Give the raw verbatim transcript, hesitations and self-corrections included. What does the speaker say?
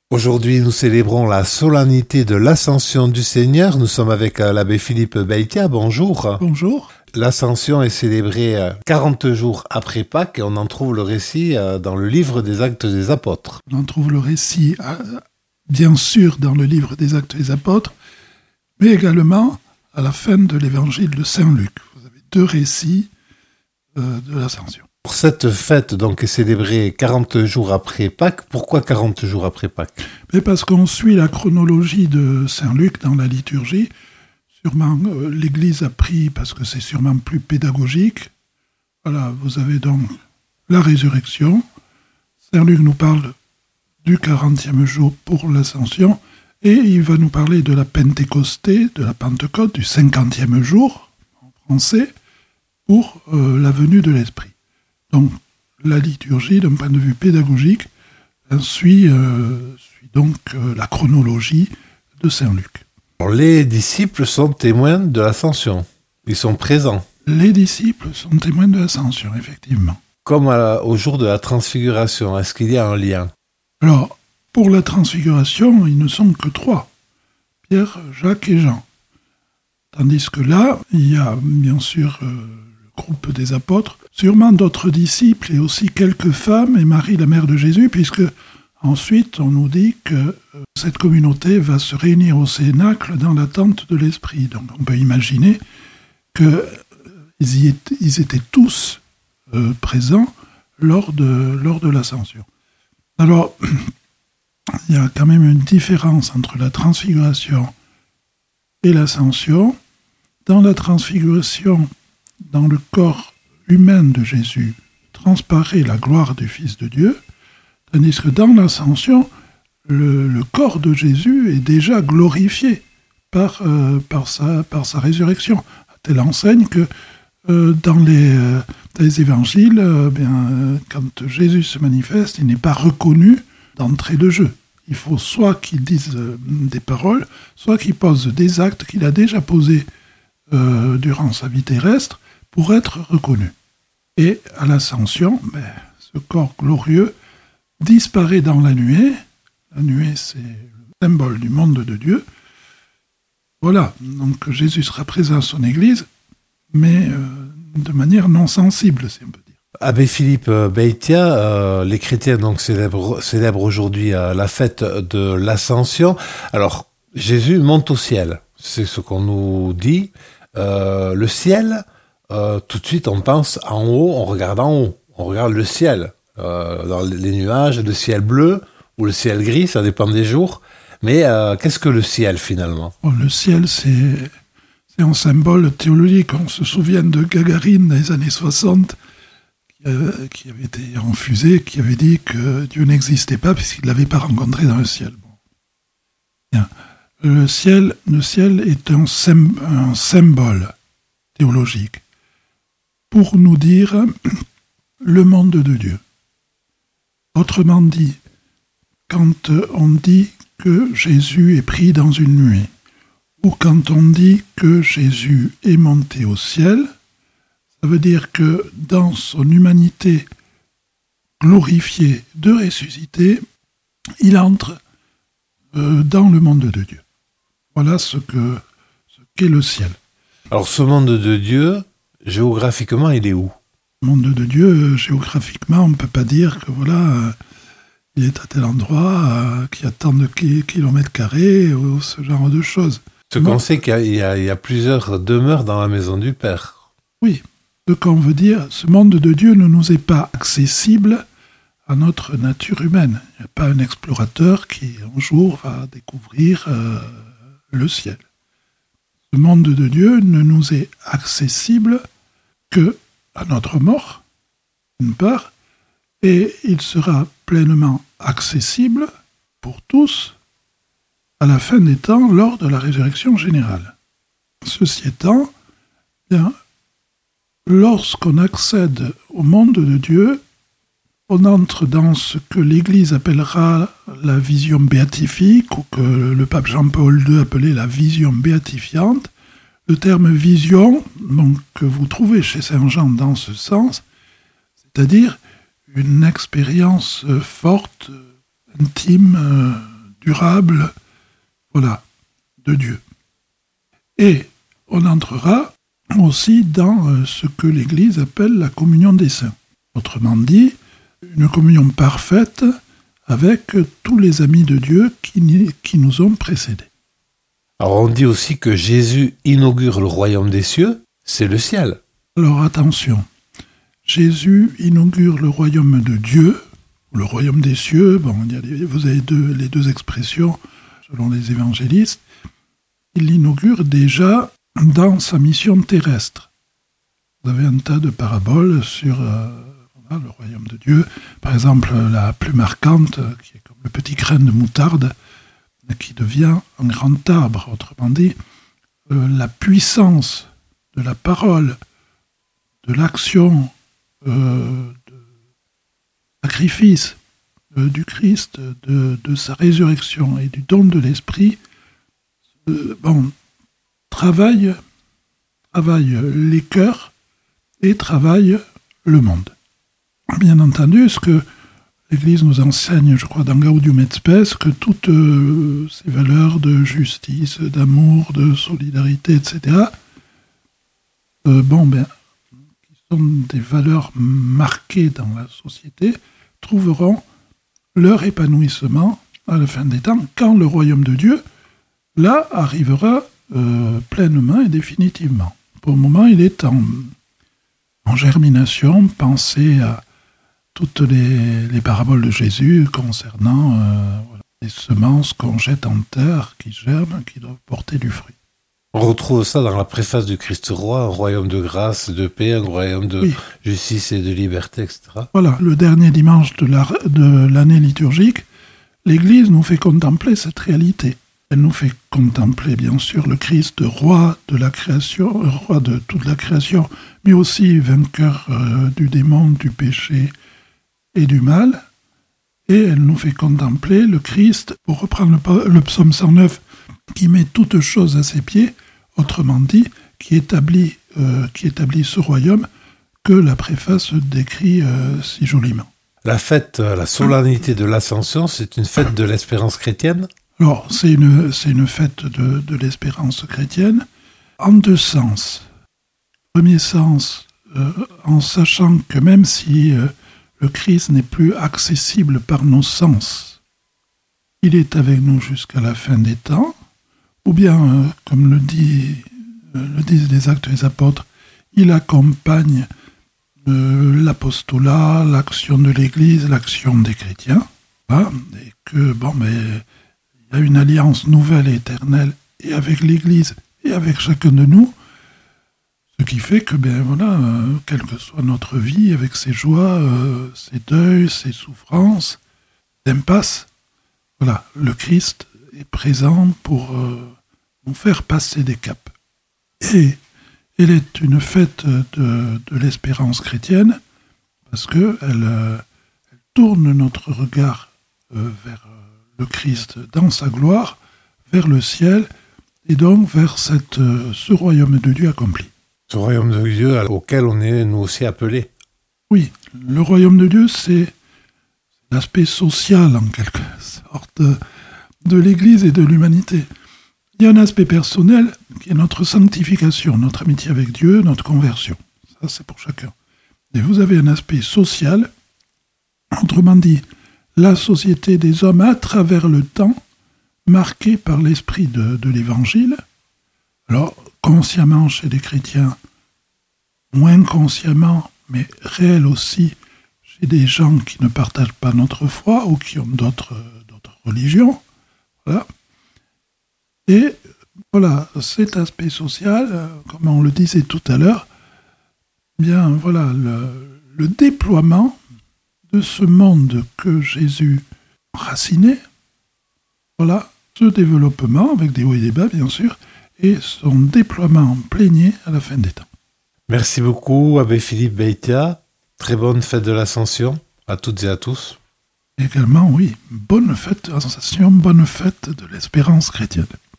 Aujourd'hui, nous célébrons la solennité de l'Ascension du Seigneur. Nous sommes avec euh, l'abbé Philippe Beitia. Bonjour. Bonjour. L'Ascension est célébrée euh, quarante jours après Pâques et on en trouve le récit euh, dans le livre des Actes des Apôtres. On en trouve le récit, euh, bien sûr, dans le livre des Actes des Apôtres, mais également à la fin de l'évangile de Saint Luc. Vous avez deux récits euh, de l'Ascension. Pour cette fête donc est célébrée quarante jours après Pâques. Pourquoi quarante jours après Pâques ? Mais parce qu'on suit la chronologie de Saint Luc dans la liturgie. Sûrement, euh, l'Église a pris, parce que c'est sûrement plus pédagogique. Voilà, vous avez donc la résurrection. Saint Luc nous parle du quarantième jour pour l'Ascension, et il va nous parler de la Pentecosté, de la Pentecôte, du cinquantième jour, en français, pour euh, la venue de l'Esprit. Donc, la liturgie, d'un point de vue pédagogique, suit, euh, suit donc euh, la chronologie de Saint Luc. Alors, les disciples sont témoins de l'Ascension. Ils sont présents. Les disciples sont témoins de l'Ascension, effectivement. Comme à, au jour de la Transfiguration, est-ce qu'il y a un lien ? Alors, pour la Transfiguration, ils ne sont que trois. Pierre, Jacques et Jean. Tandis que là, il y a bien sûr euh, le groupe des apôtres, sûrement d'autres disciples et aussi quelques femmes et Marie, la mère de Jésus, puisque ensuite on nous dit que euh, cette communauté va se réunir au Cénacle dans l'attente de l'Esprit. Donc on peut imaginer qu'ils euh, y étaient, ils étaient tous euh, présents lors de, lors de l'Ascension. Alors, il y a quand même une différence entre la Transfiguration et l'Ascension. Dans la Transfiguration, dans le corps humain de Jésus, transparaît la gloire du Fils de Dieu, tandis que dans l'Ascension, le, le corps de Jésus est déjà glorifié par, euh, par, sa, par sa résurrection, à telle enseigne que euh, dans, les, euh, dans les évangiles, euh, bien, euh, quand Jésus se manifeste, il n'est pas reconnu d'entrée de jeu. Il faut soit qu'il dise euh, des paroles, soit qu'il pose des actes qu'il a déjà posés euh, durant sa vie terrestre pour être reconnu. Et à l'Ascension, ben, ce corps glorieux disparaît dans la nuée. La nuée, c'est le symbole du monde de Dieu. Voilà, donc Jésus sera présent à son Église, mais euh, de manière non sensible, si on peut dire. Abbé Philippe Beitia, euh, les chrétiens donc célèbrent, célèbrent aujourd'hui euh, la fête de l'Ascension. Alors, Jésus monte au ciel, c'est ce qu'on nous dit. Euh, le ciel, euh, tout de suite on pense en haut, on regarde en haut, on regarde le ciel, euh, dans les nuages, le ciel bleu ou le ciel gris, ça dépend des jours. Mais euh, qu'est-ce que le ciel finalement ? Bon, le ciel, c'est, c'est un symbole théologique. On se souvient de Gagarine dans les années soixante, qui, euh, qui avait été en fusée, qui avait dit que Dieu n'existait pas puisqu'il ne l'avait pas rencontré dans le ciel. Bon. Bien. Le ciel, le ciel est un, sym- un symbole théologique pour nous dire le monde de Dieu. Autrement dit, quand on dit que Jésus est pris dans une nuée, ou quand on dit que Jésus est monté au ciel, ça veut dire que dans son humanité glorifiée de ressuscité, il entre euh, dans le monde de Dieu. Voilà ce, que, ce qu'est le ciel. Alors ce monde de Dieu, géographiquement, il est où ? Le monde de Dieu, euh, géographiquement, on ne peut pas dire que voilà, euh, il est à tel endroit, euh, qu'il y a tant de ki- kilomètres carrés, ou ce genre de choses. Ce qu'on sait qu'il y a, il y a, il y a plusieurs demeures dans la maison du Père. Oui, ce qu'on veut dire, ce monde de Dieu ne nous est pas accessible à notre nature humaine. Il n'y a pas un explorateur qui, un jour, va découvrir euh, le ciel. Ce monde de Dieu ne nous est accessible que à notre mort, d'une part, et il sera pleinement accessible pour tous à la fin des temps lors de la résurrection générale. Ceci étant, bien, lorsqu'on accède au monde de Dieu, on entre dans ce que l'Église appellera la vision béatifique, ou que le pape Jean-Paul deux appelait la vision béatifiante. Le terme vision, donc, que vous trouvez chez Saint Jean dans ce sens, c'est c'est-à-dire une expérience forte, intime, durable, voilà, de Dieu. Et on entrera aussi dans euh, ce que l'Église appelle la communion des saints. Autrement dit, une communion parfaite avec tous les amis de Dieu qui, qui nous ont précédés. Alors on dit aussi que Jésus inaugure le royaume des cieux, c'est le ciel. Alors attention, Jésus inaugure le royaume de Dieu, le royaume des cieux, bon, il y a les, vous avez deux, les deux expressions selon les évangélistes, il l'inaugure déjà dans sa mission terrestre. Vous avez un tas de paraboles sur euh, voilà, le royaume de Dieu. Par exemple, la plus marquante, qui est comme le petit grain de moutarde, qui devient un grand arbre. Autrement dit, euh, la puissance de la parole, de l'action, euh, de sacrifice euh, du Christ, de, de sa résurrection et du don de l'Esprit, euh, bon, travaille, travaille les cœurs et travaille le monde. Bien entendu, ce que l'Église nous enseigne, je crois, dans Gaudium et Spes, que toutes euh, ces valeurs de justice, d'amour, de solidarité, et cetera, euh, bon, ben, qui sont des valeurs marquées dans la société, trouveront leur épanouissement à la fin des temps, quand le royaume de Dieu, là, arrivera euh, pleinement et définitivement. Pour le moment, il est en, en germination. Pensez à toutes les, les paraboles de Jésus concernant euh, voilà, les semences qu'on jette en terre, qui germent, qui doivent porter du fruit. On retrouve ça dans la préface du Christ roi, un royaume de grâce, de paix, un royaume de oui. justice et de liberté, et cetera. Voilà, le dernier dimanche de, la, de l'année liturgique, l'Église nous fait contempler cette réalité. Elle nous fait contempler, bien sûr, le Christ, roi de la création, roi de toute la création, mais aussi vainqueur euh, du démon, du péché et du mal. Et elle nous fait contempler le Christ, pour reprendre le, le psaume cent neuf, qui met toutes choses à ses pieds, autrement dit, qui établit, euh, qui établit ce royaume que la préface décrit euh, si joliment. La fête, la solennité de l'Ascension, c'est une fête de l'espérance chrétienne ? Alors, c'est une, c'est une fête de, de l'espérance chrétienne en deux sens. Premier sens, euh, en sachant que même si euh, le Christ n'est plus accessible par nos sens, il est avec nous jusqu'à la fin des temps, ou bien, euh, comme le, dit, euh, le disent les Actes des Apôtres, il accompagne euh, l'apostolat, l'action de l'Église, l'action des chrétiens, hein, et que, bon, mais il y a une alliance nouvelle et éternelle, et avec l'Église, et avec chacun de nous, ce qui fait que, ben voilà, euh, quelle que soit notre vie, avec ses joies, euh, ses deuils, ses souffrances, impasses, voilà, le Christ est présent pour euh, nous faire passer des caps. Et elle est une fête de, de l'espérance chrétienne, parce qu'elle euh, elle tourne notre regard euh, vers le Christ dans sa gloire, vers le ciel, et donc vers cette, euh, ce royaume de Dieu accompli. Ce royaume de Dieu auquel on est nous aussi appelés. Oui, le royaume de Dieu, c'est l'aspect social, en quelque sorte, de, de l'Église et de l'humanité. Il y a un aspect personnel qui est notre sanctification, notre amitié avec Dieu, notre conversion. Ça, c'est pour chacun. Et vous avez un aspect social, autrement dit, la société des hommes à travers le temps, marquée par l'esprit de, de l'Évangile. Alors, consciemment chez les chrétiens, moins consciemment, mais réel aussi chez des gens qui ne partagent pas notre foi ou qui ont d'autres, d'autres religions. Voilà. Et voilà, cet aspect social, comme on le disait tout à l'heure, bien voilà, le, le déploiement de ce monde que Jésus enracinait, voilà, ce développement, avec des hauts et des bas bien sûr, et son déploiement plénier à la fin des temps. Merci beaucoup, Abbé Philippe Beitia. Très bonne fête de l'Ascension à toutes et à tous. Également, oui, bonne fête de l'Ascension, bonne fête de l'espérance chrétienne.